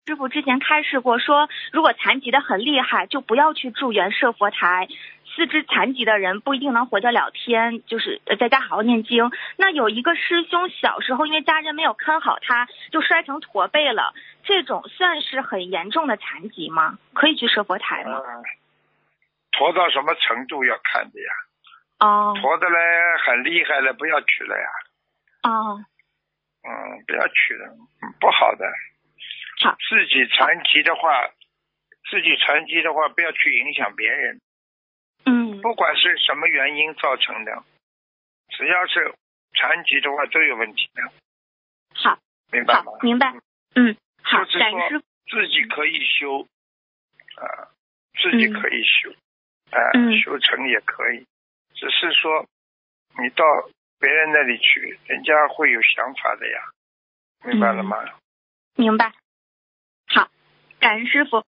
师傅之前开示过说，如果残疾的很厉害，就不要去助缘设佛台。四肢残疾的人不一定能活得了天，就是在家好好念经。那有一个师兄小时候因为家人没有看好他，就摔成驼背了，这种算是很严重的残疾吗？可以去设佛台吗？ 驼到什么程度要看的呀。驼的嘞很厉害了，不要去了呀。不要去了，不好的。 好， 自己残疾的话不要去影响别人。不管是什么原因造成的，只要是残疾的话都有问题的。 好， 明白吗？ 明白。好， 就是说自己可以修自己可以修修成也可以，只是说你到别人那里去，人家会有想法的呀。明白了吗？ 明白。好，感恩师傅。